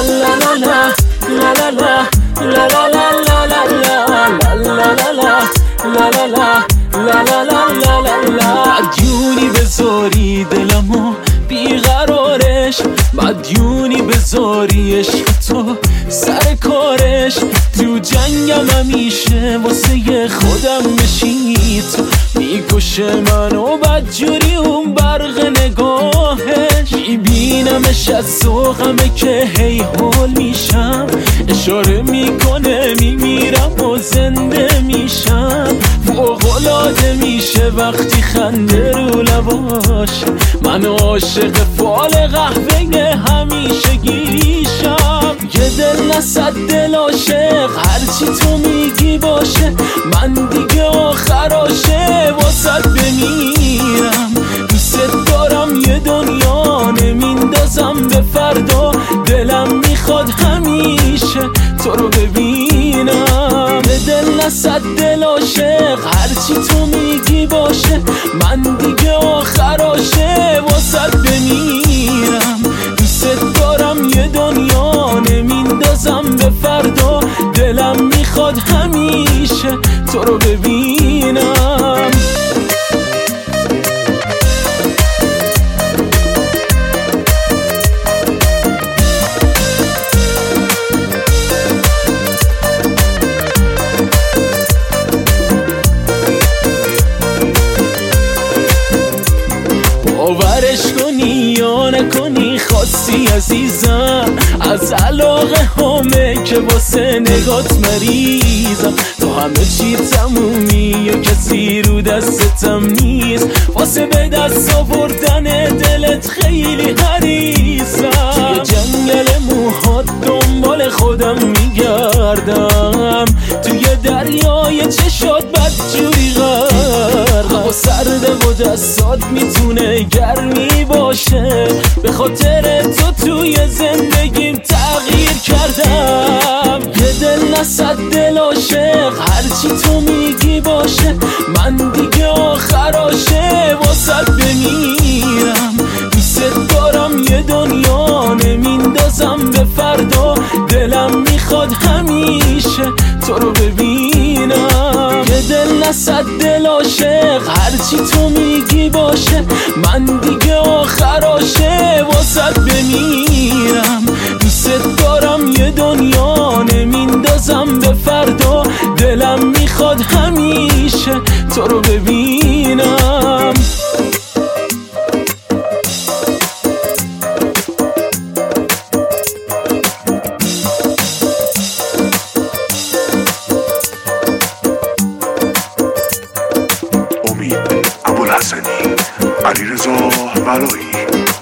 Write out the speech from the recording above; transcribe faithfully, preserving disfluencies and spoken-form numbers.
la la la la la la la la la la la la la la la La la la la la la la la la مدیونی بذاری دلمو بیقرارش، مدیونی بذاری عشق تو سر کارش. تو جنگم همیشه واسه خودم بشی تو، میکشه منو بدجوری اون برق نگاهش. میبینمش از ذوقمه که هی حال میشم، اشاره میکنه میمیرم و زنده میشم. فوق‌العاده میشه وقتی خنده رو لباش، من عاشق فال قهوه همیشه گیریشم. یه دل نصد دل عاشق هرچی تو میگی باشه، من دیگه آخراشه واسد بمیرم. دوست دارم یه دنیا نمیندازم به فردا، دلم میخواد همیشه تو رو ببینم. به دل نصد دل عاشق هرچی تو میگی باشه، من دیگه آخراشه واسد بمیرم. دوست دارم یه دنیا نمیندازم به فردا، دلم میخواد همیشه تو رو ببینم. باورش کنی یا نکنی خواستی عزیزم، از علاقه همه که واسه نگات مریضم. تو همه چی تمومی یا کسی رو دستتم نیست، واسه به دست آوردن دلت خیلی حریصم. توی جنگل موهات دنبال خودم میگردم، توی دریای چشات بدجوری غرقم. هوا سرده و دستات میتونه گرمی باشه، به خاطر تو توی زندگیم تغییر کردم. یه دل نصد دل عاشق هرچی تو میگی باشه، من دیگه آخراشه واسد بمیرم. دوست دارم یه دنیا نمیندازم به فردا، دلم میخواد همیشه تو رو ببینم. یه دل نصد دل عاشق هرچی تو میگی باشه، من دیگه آخراشه واسد بمیرم. دوست دارم یه دنیا نمیندازم به فردا، دلم میخواد همیشه تو رو ببینم. امید ابوالحسنی، علیرضا بلایی.